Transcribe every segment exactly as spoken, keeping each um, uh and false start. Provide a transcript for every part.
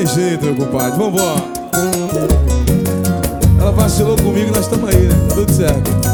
tem jeito, meu compadre, vambora. Ela vacilou comigo, nós estamos aí, né? Tudo certo.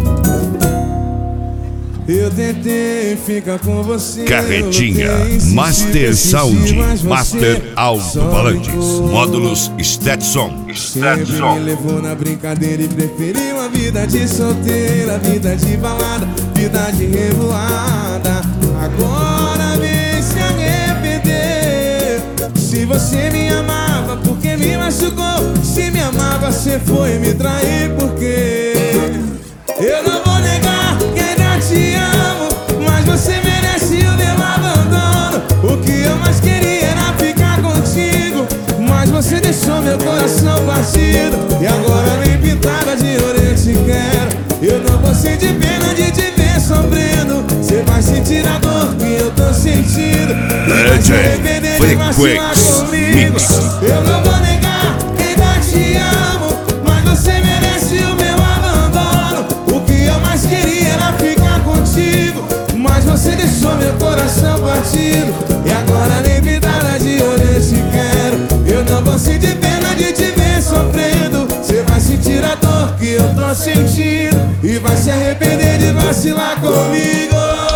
Eu tentei ficar com você. Carretinha, Master Sound, Master Alto-Falantes, módulos Stetson. Sempre me levou na brincadeira e preferiu a vida de solteira, vida de balada, vida de revoada. Agora vem se arrepender. Se você me amava, porque me machucou? Se me amava, você foi me trair, porque eu não vou negar que ainda te amo, mas você merece o meu abandono. O que eu mais queria era ficar contigo, mas você deixou meu coração partido. E agora nem pintada de ouro eu te quero. Eu não vou sentir pena de te ver sofrendo. Você vai sentir a dor que eu tô sentindo e vai se arrepender de vacilar comigo. Eu não vou negar que ainda te amo, mas você merece o meu abandono. O que eu mais queria era ficar contigo, mas você deixou meu coração partido. E agora nem pintada de ouro eu te quero. Eu não vou sentir pena de te ver sofrendo. Você vai sentir a dor que eu tô sentindo e vai se arrepender de vacilar comigo.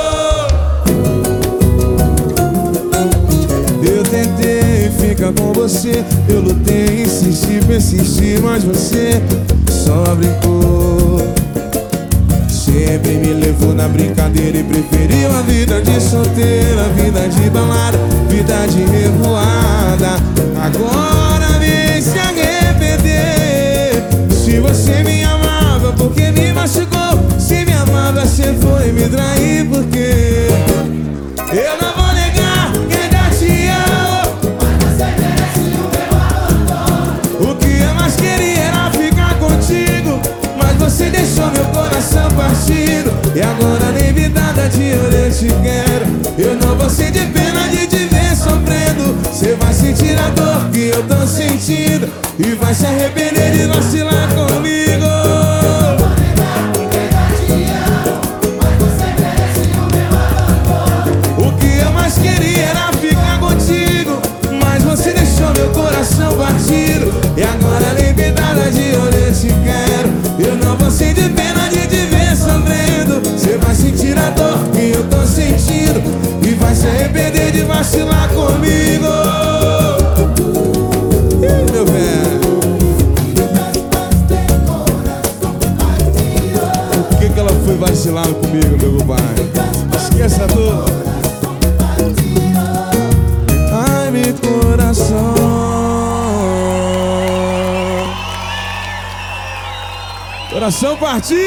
Eu tentei ficar com você, eu lutei, insisti, persisti, mas você só brincou. Sempre me levou na brincadeira e preferiu a vida de solteira, vida de balada, vida de revoada. Agora vem se arrepender. Se você me amava, porque me machucou? Se me amava, você foi me trair, porque eu não vou negar que ainda te amo, mas você merece o meu abandono. O que eu mais queria era ficar contigo, mas você deixou meu coração partido. E agora nem vidada de ouro eu te quero. Eu não vou sentir pena de te ver sofrendo. Você vai sentir a dor que eu tô sentindo e vai se arrepender de vacilar comigo. O que eu mais queria era ficar contigo, mas você deixou meu coração partido. E agora nem vidada de ouro eu te quero. Eu não vou sentir pena de te ver sofrendo. Você vai sentir a dor que eu tô sentindo e vai se arrepender de vacilar comigo. Ih, meu velho, por que que ela foi vacilar comigo, meu compadre? Esqueça a dor. Ai, meu coração, coração partido.